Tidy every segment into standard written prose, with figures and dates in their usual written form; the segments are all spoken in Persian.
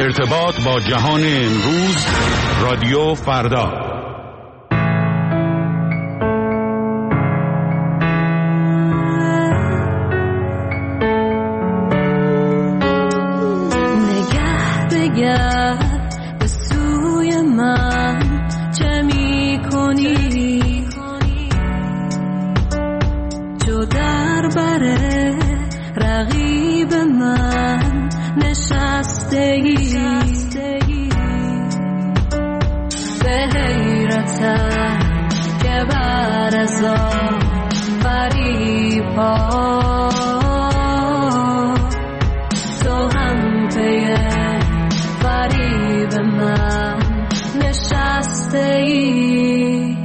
ارتباط با جهان امروز، رادیو فردا. نگه بگر به سوی من چه می کنی، جو در بره رقیب من نشستگی، به حیرتم که بر ازا فریبا تو هم پی فریب من نشستگی.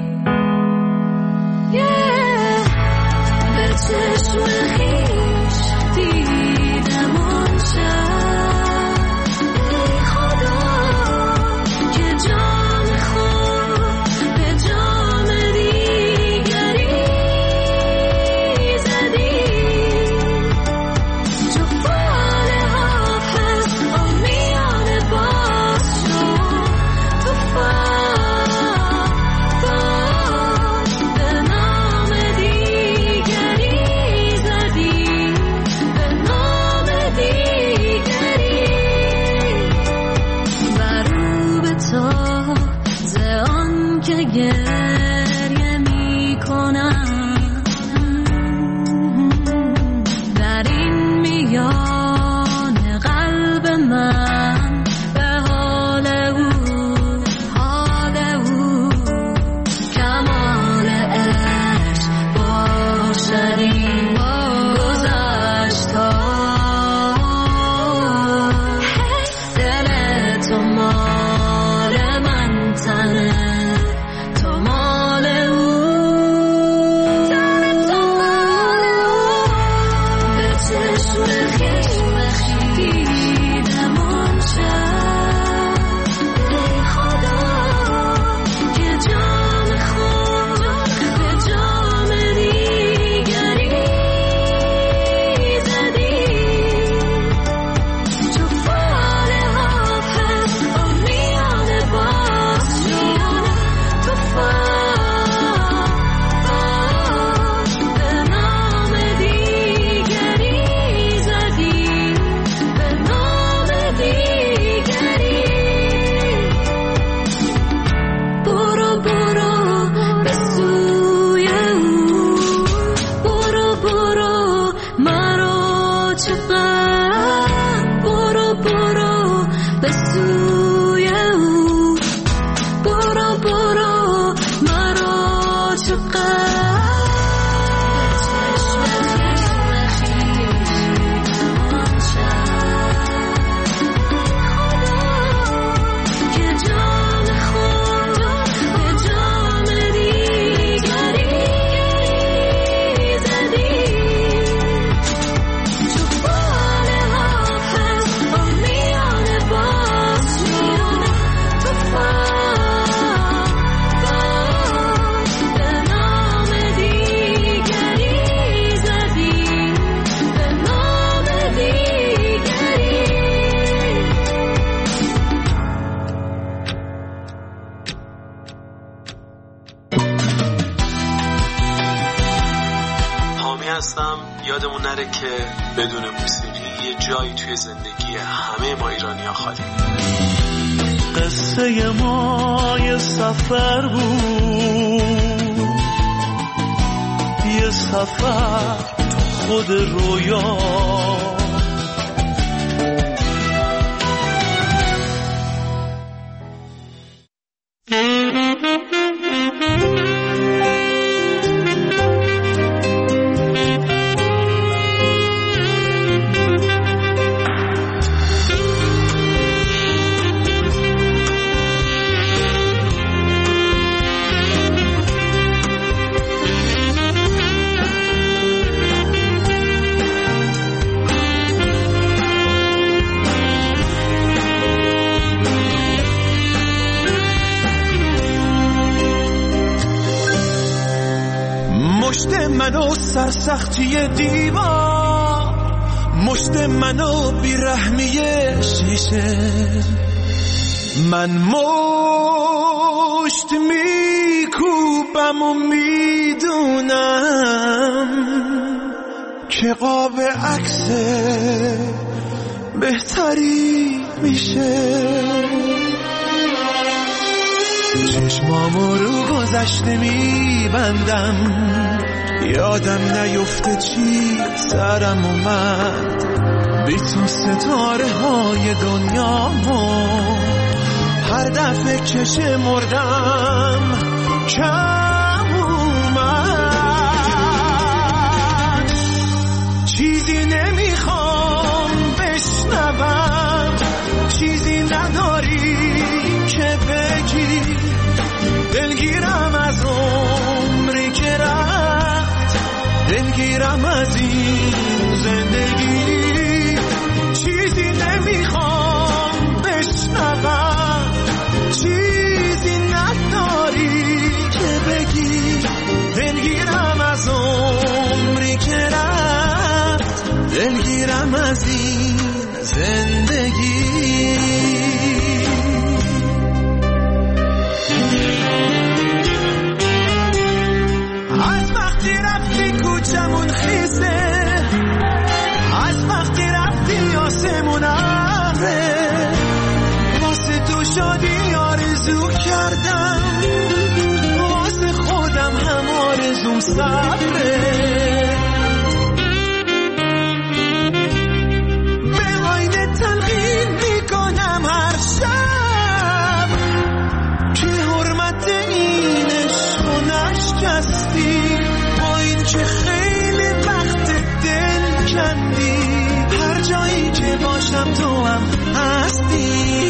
به چشم خویش دیدم آن شب، ای خدا که جام خود به جام دیگری زدی، چو فال حافظ امیان باز شد، تو به نام دیگری زدی، به نام دیگری. برو به تو ز آن که گریه می کنم، در این میان قلب من به حال او، حال او کمال عشق باشدی گذشت تا دل تو مال من، تنه تو مال او، تن تو مال او. به چشم خویش دیدم آن شب، ای خدا که جام خود به جام دیگری زدی، چو فال حافظ امیان باز شد، تو به نام دیگری زدی، به نام دیگری. برو برو به سوی او، برو برو مرا چه غم، برو برو به سوی او، برو برو مرا چه غم. که جام خود به جام دیگری زدی، چو فال حافظ امیان باز شد، تو به نام دیگری زدی، به نام دیگری. حامی هستم. یادمون نره که بدون موسیقی یه جایی توی زندگی همه ما ایرانی‌ها خالی. قصه ما یه سفر بود، یه سفر تو خود رویا، مشت منو سرسختی دیوار، مشت منو بیرحمی میشه. من مشت میکوبم و میدونم که قاب عکس بهتری میشه. چشمامو رو گذشته میبندم، یادم نیفته چی سرم اومد. بی تو ستاره های دنیامو هر دفعه که شمردم کم اومد. چیزی نمیخوام بشنوم، چیزی نداری که بگی. دلگیرم از عمری که رفت، دلگیرم از این زندگی. چیزی نمیخوام بشنوم، چیزی نداری که بگی. دلگیرم از عمری که رفت، دلگیرم از این زندگی. از وقتی رفتی کوچمون خیزه، از وقتی رفتی آسمون ابره. واسه تو شادی آرزو کردم، واسه خودم هم آرزوم صبره. به آینه تلقین میکنم هر شب که حرمت این عشق و نشکستی. با این که خیلی وقت دل کندی، هر جایی که باشم تو هم هستی.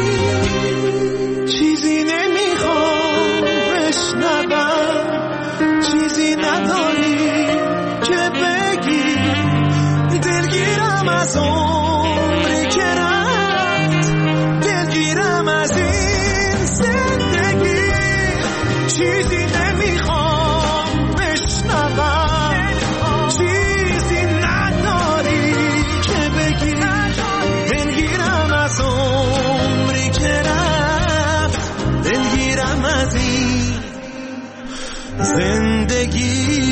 چیزی نمیخوام بشنوم، چیزی نداری که بگی. دلگیرم از عمری که رفت، دلگیرم از این زندگی. چیزی نمیخوام بشنوم، چیزی نداری که بگی. دلگیرم از عمری که رفت، دلگیرم از این زندگی.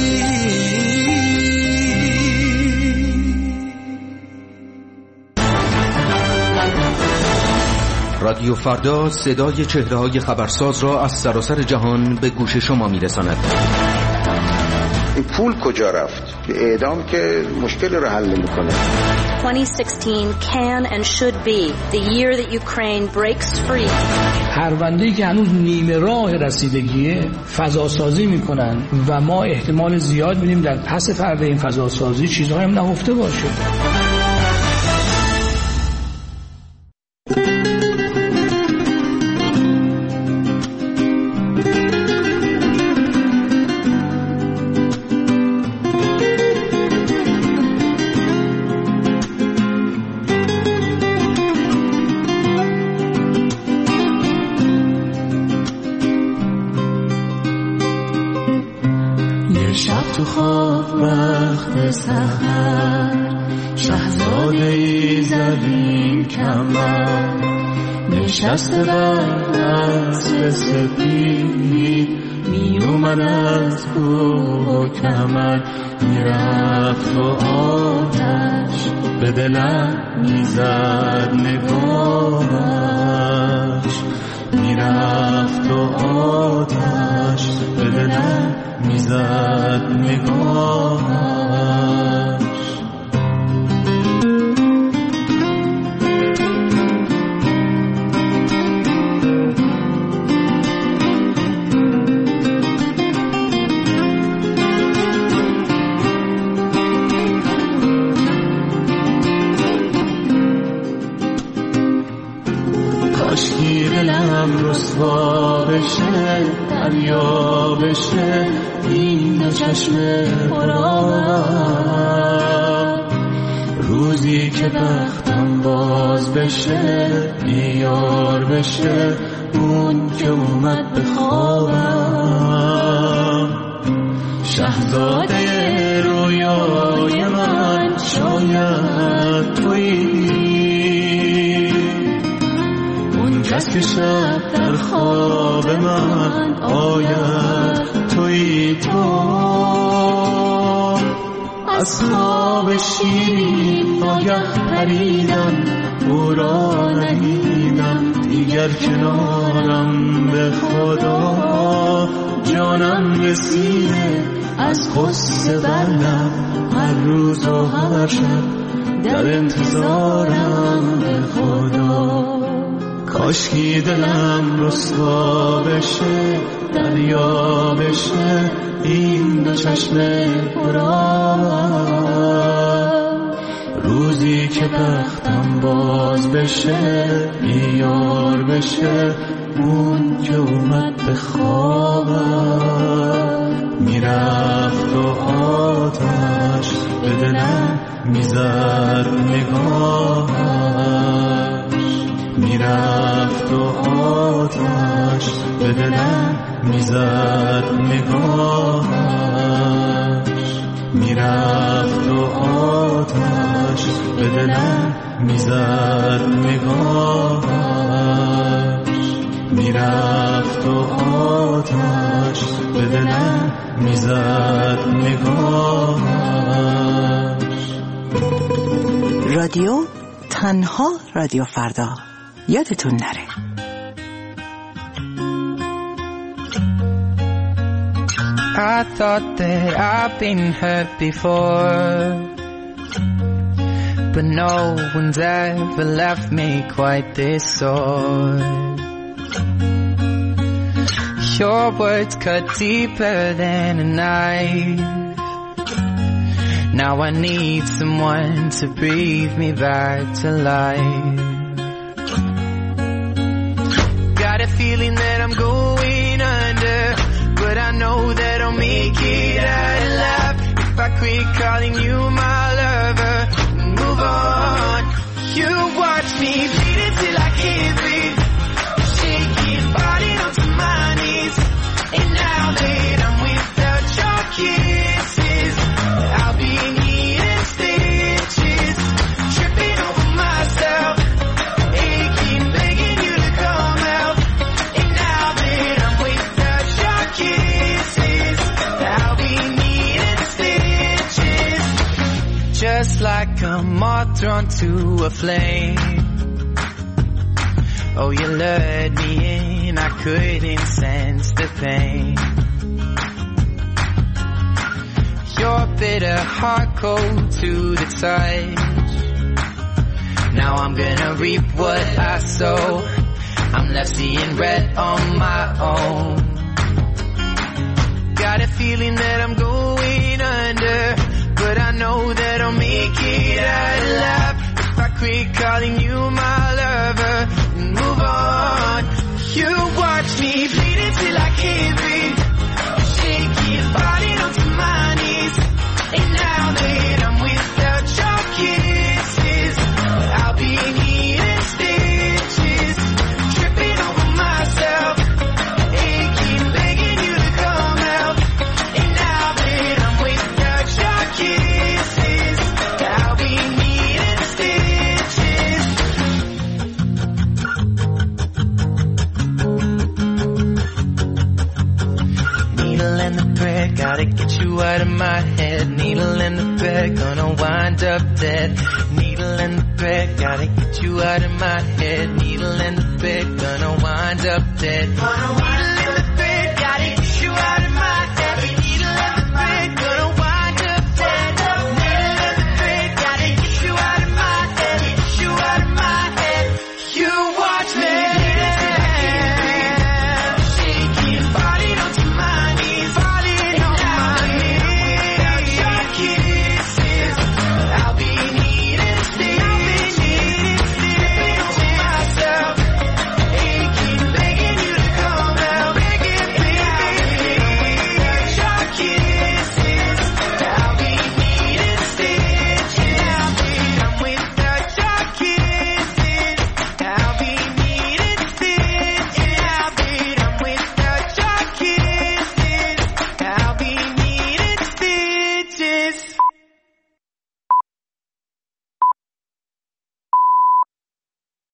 رادیو فردا صدای چهره‌های خبرساز را از سراسر جهان به گوش شما می‌رساند. این پول کجا رفت؟ اعدام که مشکل رو حل نمی‌کنه. 2016 can and should be the year that Ukraine breaks free. پرونده‌ای که هنوز نیمه راه رسیدگیه فضاسازی میکنن و ما احتمال زیاد می‌بینیم در پس پرده این فضاسازی چیزهایی هم نهفته باشه. تو خواب وقت سحر، شهزاده ای زمین کمر، نشسته بر اسب سپید، می اومد از کوه و کمر. میرفت و آتش به دلم میزد نگاهش، میرفت و آتش به دلم میزد نگاهش. کاشکی دلم رسوا بشه، دریا بشه این دو چشم پرآب. روزی که بختم باز بشه، بیار بشه اون که اومد به خوابم. شهزاده رویای من شاید تویی، بس که شب در خواب من آید تویی تو. از خواب شیرین ناگه پریدم او را ندیدم دیگر کنارم به خدا. جانم رسیده از غصه بردم هر روز و هر شب در انتظارم به خدا. کاشکی دلم رسوا بشه دریا بشه این دو چشم پرآب. روزی که بختم باز بشه بیار بشه اون که اومد به خوابم. میرفت و آتش به دلم میزد نگاهش. میرفت و آتش به دلم میزد نگاهش. میرفت و آتش به دلم میزد نگاهش. میرفت و آتش به دلم میزد نگاهش. رادیو تنها رادیو فردا یادتون نره. I thought that I've been hurt before, but no one's ever left me quite this sore. Your words cut deeper than a knife. Now I need someone to breathe me back to life. Got a feeling that I'm going under, but I know that I'll make it out alive. If I quit calling you my lover, move on. You watch me bleed until I can't breathe, shaking, falling onto my knees. And now that I'm without your kisses, I'll be needing stitches, tripping over myself, aching, begging you to come out. And now that I'm without your kisses, I'll be needing stitches. Just like a moth drawn to a flame, oh, you lured me in, I couldn't sense the pain. Your bitter heart cold to the touch. Now I'm gonna reap what I sow. I'm left seeing red on my own. Got a feeling that I'm going under, but I know that I'll make it out alive. If I quit calling you my lover, move on. You watch me bleed until I can't breathe, shaking, falling onto my knees. And now that I'm without your kisses, I'll be needing stitches, tripping over myself, aching, begging you to come out. And now that I'm without your kisses, I'll be needing stitches. Needle and the thread, gotta get you out of my head. Needle and the thread, gonna wind up dead. Needle and the thread, gotta get you out of my head. Needle and the thread, gonna wind up dead.